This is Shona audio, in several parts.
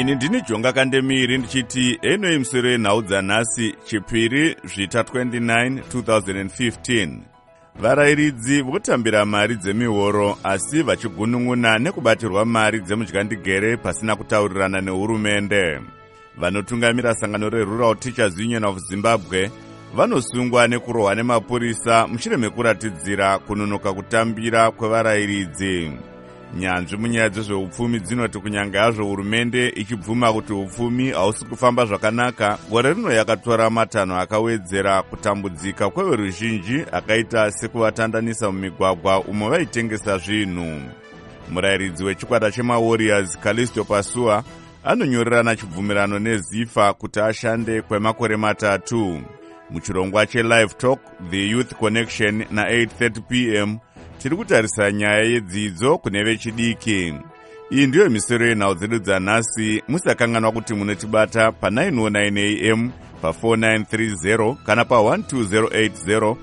Ini ndini Jonga Kandemiri ndichiti eno imusoro yenhau dzanhasi chipiri zvita 29 2015. Varayiridzi votambira mari dzemihoro asi vachigunun'una nekubatirwa mari dzemudyandigere pasina kutaurirana nehurumende. Vanotungamira sangano reRural Teachers Union of Zimbabwe vanosungwa nekurohwa nemapurisa mushure mekuratidzira kunonoka kutambira kwevarayiridzi. Nyanzvi munyaya dzezveupfumi dzinoti kunyange hazvo hurumende ichibvuma kuti upfumi hausi kufamba zvakanaka, gore rino yakatora matanho akawedzera kutambudzika kweveruzhinji akaita sekuvatandanisa mumigwagwa umo vaitengesa zvinhu. Murayiridzi wechikwata chemaWarriors Callisto Pasua anonyorerana chibvumirano neZIFA kuti ashande kwemakore 3. Muchirongwa cheLive Talk, The Youth Connection na8:30 p.m. tiri kutarisa nyaya yedzidzo kune vechidiki. Iyi ndiyo misoro yenhau dzedu dzanhasi. Musakanganwa kuti munotibata pa909 AM, pa4930 kana pa12080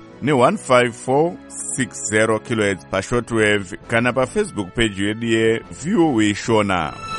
ne15460 kHz pashortwave kana paFacebook page yedu yeViewWishona.